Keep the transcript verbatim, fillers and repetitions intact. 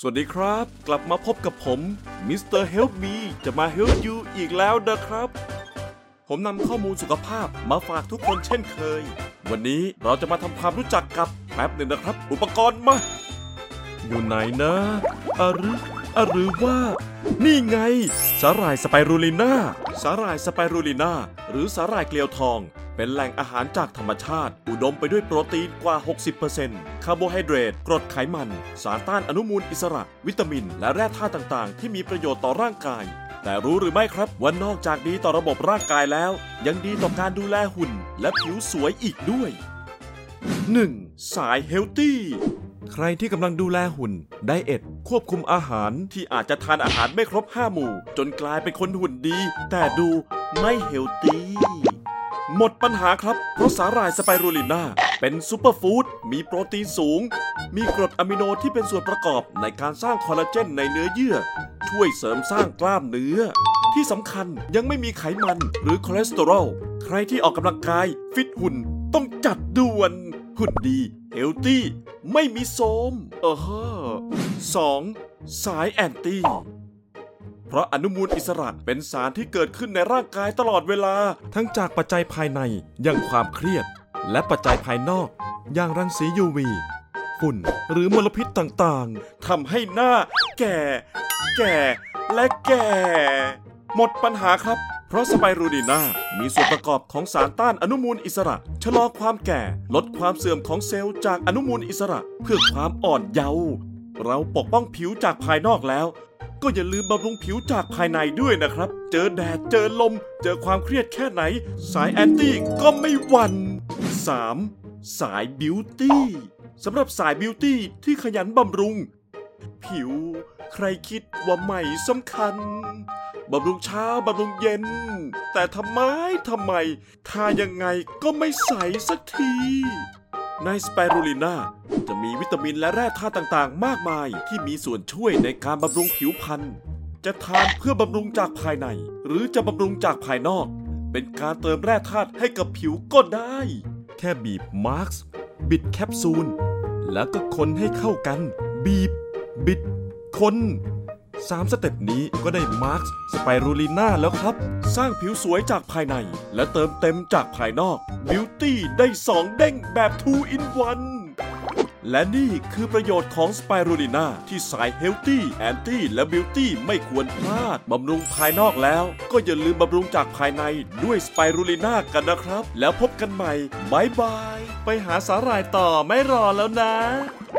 สวัสดีครับกลับมาพบกับผมมิสเตอร์ Help Me จะมา Help You อีกแล้วนะครับผมนำข้อมูลสุขภาพมาฝากทุกคนเช่นเคยวันนี้เราจะมาทำความรู้จักกับแป๊บหนึ่งนะครับอุปกรณ์มาอยู่ไหนนะอะหรืออะหรือว่านี่ไงสาหร่ายสไปรูลิน่าสาหร่ายสไปรูลิน่าหรือสาหร่ายเกลียวทองเป็นแหล่งอาหารจากธรรมชาติอุดมไปด้วยโปรตีนกว่า หกสิบเปอร์เซ็นต์ คาร์โบไฮเดรตกรดไขมันสารต้านอนุมูลอิสระวิตามินและแร่ธาตุต่างๆที่มีประโยชน์ต่อร่างกายแต่รู้หรือไม่ครับว่านอกจากดีต่อระบบร่างกายแล้วยังดีต่อการดูแลหุ่นและผิวสวยอีกด้วย หนึ่ง. สายเฮลตี้ใครที่กำลังดูแลหุ่นไดเอทควบคุมอาหารที่อาจจะทานอาหารไม่ครบห้าหมู่จนกลายเป็นคนหุ่นดีแต่ดูไม่เฮลตี้หมดปัญหาครับเพราะสาหร่ายสไปรูลิน่าเป็นซูเปอร์ฟู้ดมีโปรตีนสูงมีกรดอะมิโนที่เป็นส่วนประกอบในการสร้างคอลลาเจนในเนื้อเยื่อช่วยเสริมสร้างกล้ามเนื้อที่สำคัญยังไม่มีไขมันหรือคอเลสเตอรอลใครที่ออกกำลังกายฟิตหุ่นต้องจัดด่วนหุ่นดีเฮลตี้ไม่มีโทรมเออฮะ สอง. สายแอนตี้เพราะอนุมูลอิสระเป็นสารที่เกิดขึ้นในร่างกายตลอดเวลาทั้งจากปัจจัยภายในอย่างความเครียดและปัจจัยภายนอกอย่างรังสี ยู วี ฝุ่นหรือมลพิษต่างๆทำให้หน้าแก่แก่และแก่หมดปัญหาครับเพราะสไปรูลิน่ามีส่วนประกอบของสารต้านอนุมูลอิสระชะลอความแก่ลดความเสื่อมของเซลล์จากอนุมูลอิสระเพื่อความอ่อนเยาว์เราปกป้องผิวจากภายนอกแล้วก็อย่าลืมบำรุงผิวจากภายในด้วยนะครับเจอแดดเจอลมเจอความเครียดแค่ไหนสายแอนตี้ก็ไม่หวั่น สาม. สายบิวตี้สำหรับสายบิวตี้ที่ขยันบำรุงผิวใครคิดว่าไม่สำคัญบำรุงเช้าบำรุงเย็นแต่ทำไมทำไมทายังไงก็ไม่ใสสักทีในสไปรูลิน่าจะมีวิตามินและแร่ธาตุต่างๆมากมายที่มีส่วนช่วยในการบำรุงผิวพรรณจะทานเพื่อบำรุงจากภายในหรือจะบำรุงจากภายนอกเป็นการเติมแร่ธาตุให้กับผิวก็ได้แค่บีบมาร์คบิดแคปซูลแล้วก็คนให้เข้ากันบีบบิดคนสามสเต็ปนี้ก็ได้มาร์คสไปรูลิน่าแล้วครับสร้างผิวสวยจากภายในและเติมเต็มจากภายนอกบิวตี้ได้สองเด้งแบบ ทู อิน วัน และนี่คือประโยชน์ของสไปรูลิน่าที่สายเฮลตี้แอนตี้และบิวตี้ไม่ควรพลาดบำรุงภายนอกแล้วก็อย่าลืมบำรุงจากภายในด้วยสไปรูลิน่ากันนะครับแล้วพบกันใหม่บายบายไปหาสาหร่ายต่อไม่รอแล้วนะ